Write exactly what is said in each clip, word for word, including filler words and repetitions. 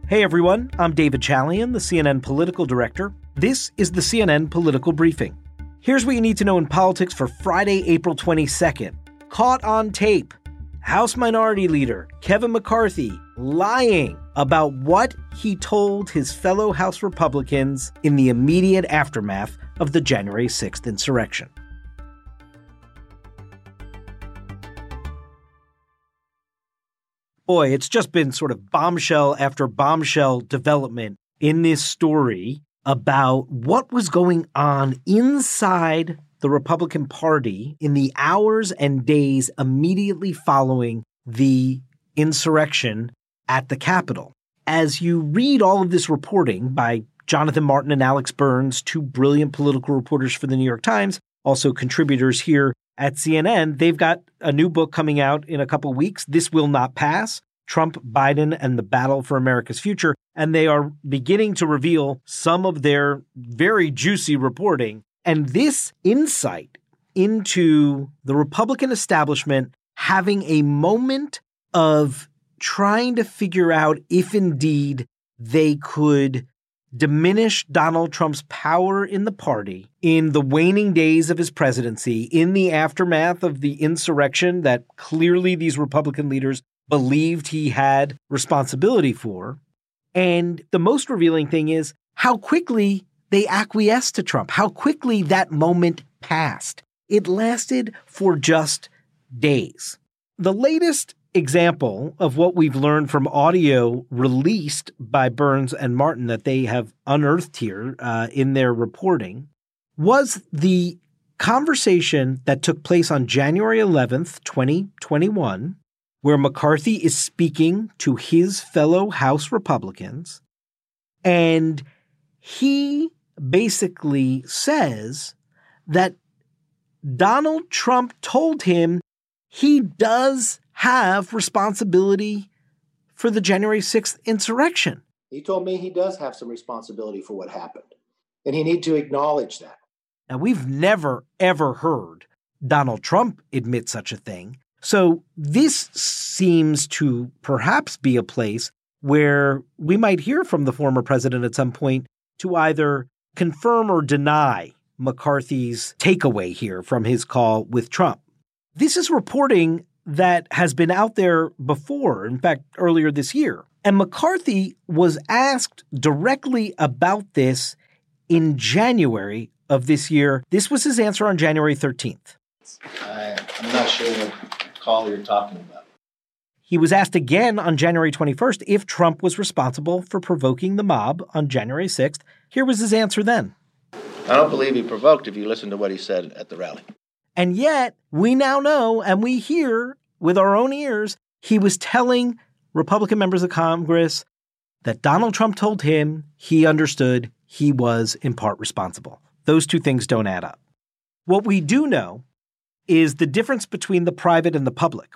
Hey everyone, I'm David Chalian, the C N N political director. This is the C N N Political Briefing. Here's what you need to know in politics for Friday, April twenty-second. Caught on tape. House Minority Leader Kevin McCarthy lying about what he told his fellow House Republicans in the immediate aftermath of the January sixth insurrection. Boy, it's just been sort of bombshell after bombshell development in this story about what was going on inside the Republican Party in the hours and days immediately following the insurrection at the Capitol. As you read all of this reporting by Jonathan Martin and Alex Burns, two brilliant political reporters for the New York Times, also contributors here at C N N, they've got a new book coming out in a couple weeks, This Will Not Pass, Trump, Biden, and the Battle for America's Future. And they are beginning to reveal some of their very juicy reporting. And this insight into the Republican establishment having a moment of trying to figure out if indeed they could diminish Donald Trump's power in the party in the waning days of his presidency, in the aftermath of the insurrection that clearly these Republican leaders believed he had responsibility for. And the most revealing thing is how quickly they acquiesced to Trump, how quickly that moment passed. It lasted for just days. The latest example of what we've learned from audio released by Burns and Martin that they have unearthed here uh, in their reporting was the conversation that took place on January eleventh, twenty twenty-one, where McCarthy is speaking to his fellow House Republicans, and he basically says that Donald Trump told him he does have responsibility for the January sixth insurrection. He told me he does have some responsibility for what happened, and he need to acknowledge that. Now, we've never, ever heard Donald Trump admit such a thing. So this seems to perhaps be a place where we might hear from the former president at some point to either confirm or deny McCarthy's takeaway here from his call with Trump. This is reporting that has been out there before, in fact, earlier this year. And McCarthy was asked directly about this in January of this year. This was his answer on January thirteenth. I, I'm not sure what call you're talking about. He was asked again on January twenty-first if Trump was responsible for provoking the mob on January sixth. Here was his answer then. I don't believe he provoked if you listen to what he said at the rally. And yet, we now know, and we hear with our own ears, he was telling Republican members of Congress that Donald Trump told him he understood he was in part responsible. Those two things don't add up. What we do know is the difference between the private and the public.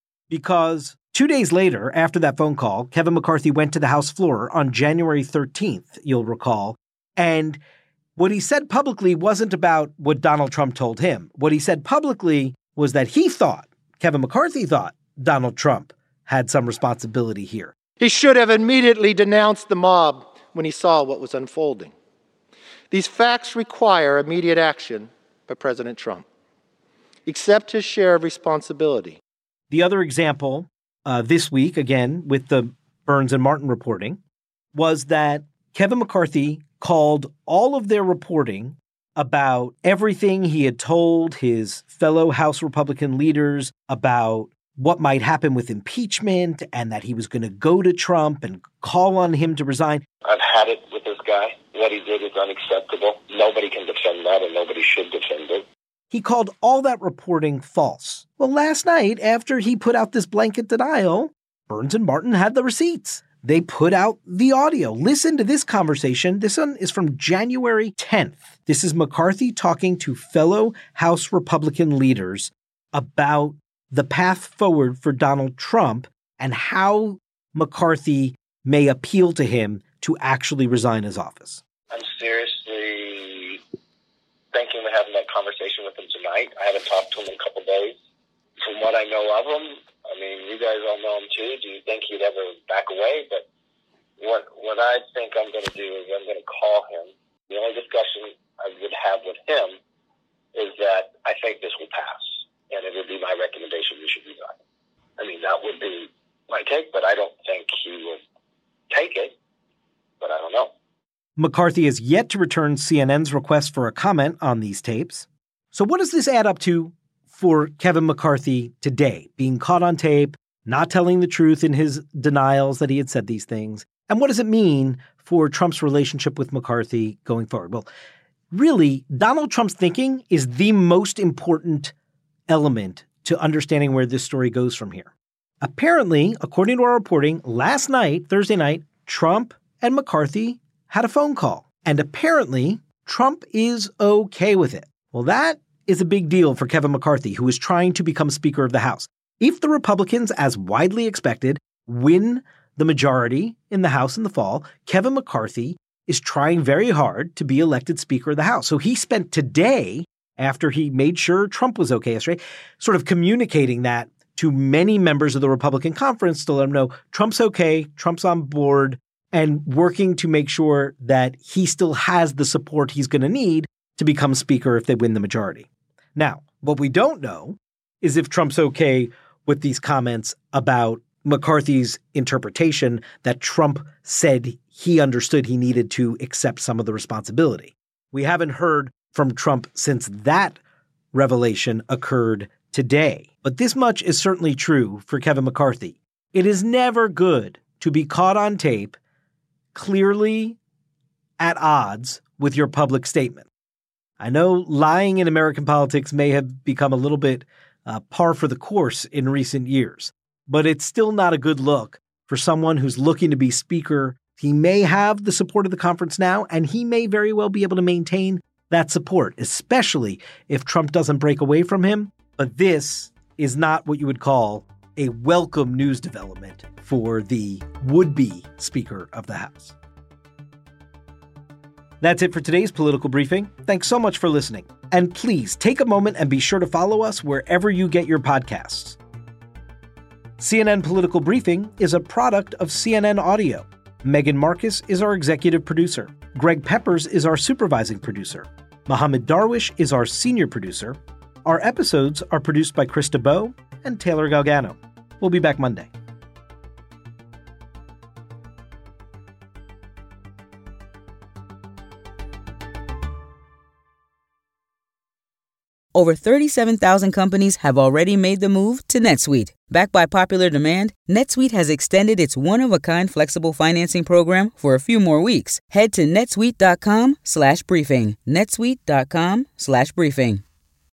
Because two days later, after that phone call, Kevin McCarthy went to the House floor on January thirteenth, you'll recall, and what he said publicly wasn't about what Donald Trump told him. What he said publicly was that he thought, Kevin McCarthy thought, Donald Trump had some responsibility here. He should have immediately denounced the mob when he saw what was unfolding. These facts require immediate action by President Trump. Accept his share of responsibility. The other example uh, this week, again, with the Burns and Martin reporting, was that Kevin McCarthy called all of their reporting about everything he had told his fellow House Republican leaders about what might happen with impeachment and that he was going to go to Trump and call on him to resign. I've had it with this guy. What he did is unacceptable. Nobody can defend that, and nobody should defend it. He called all that reporting false. Well, last night, after he put out this blanket denial, Burns and Martin had the receipts. They put out the audio. Listen to this conversation. This one is from January tenth. This is McCarthy talking to fellow House Republican leaders about the path forward for Donald Trump and how McCarthy may appeal to him to actually resign his office. I'm seriously thinking of having that conversation with him tonight. I haven't talked to him in a couple days. From what I know of him, I mean, you guys all know him too. Do you think he'd ever back away? But what I'm going to do is I'm going to call him. The only discussion I would have with him is that I think this will pass, and it would be my recommendation you should resign. I mean, that would be my take, but I don't think he will take it, but I don't know. McCarthy has yet to return C N N's request for a comment on these tapes. So what does this add up to for Kevin McCarthy today, being caught on tape, not telling the truth in his denials that he had said these things? And what does it mean for Trump's relationship with McCarthy going forward? Well, really, Donald Trump's thinking is the most important element to understanding where this story goes from here. Apparently, according to our reporting, last night, Thursday night, Trump and McCarthy had a phone call. And apparently, Trump is okay with it. Well, that is a big deal for Kevin McCarthy, who is trying to become Speaker of the House. If the Republicans, as widely expected, win the majority in the House in the fall, Kevin McCarthy is trying very hard to be elected Speaker of the House. So he spent today, after he made sure Trump was okay yesterday, sort of communicating that to many members of the Republican conference to let them know Trump's okay, Trump's on board, and working to make sure that he still has the support he's going to need to become Speaker if they win the majority. Now, what we don't know is if Trump's okay with these comments about McCarthy's interpretation that Trump said he understood he needed to accept some of the responsibility. We haven't heard from Trump since that revelation occurred today. But this much is certainly true for Kevin McCarthy. It is never good to be caught on tape clearly at odds with your public statement. I know lying in American politics may have become a little bit uh, par for the course in recent years, but it's still not a good look for someone who's looking to be Speaker. He may have the support of the conference now, and he may very well be able to maintain that support, especially if Trump doesn't break away from him. But this is not what you would call a welcome news development for the would-be Speaker of the House. That's it for today's political briefing. Thanks so much for listening. And please take a moment and be sure to follow us wherever you get your podcasts. C N N Political Briefing is a product of C N N Audio. Megan Marcus is our executive producer. Greg Peppers is our supervising producer. Mohammed Darwish is our senior producer. Our episodes are produced by Krista Bowe and Taylor Galgano. We'll be back Monday. Over thirty-seven thousand companies have already made the move to NetSuite. Backed by popular demand, NetSuite has extended its one-of-a-kind flexible financing program for a few more weeks. Head to netsuite.com slash briefing. netsuite.com slash briefing.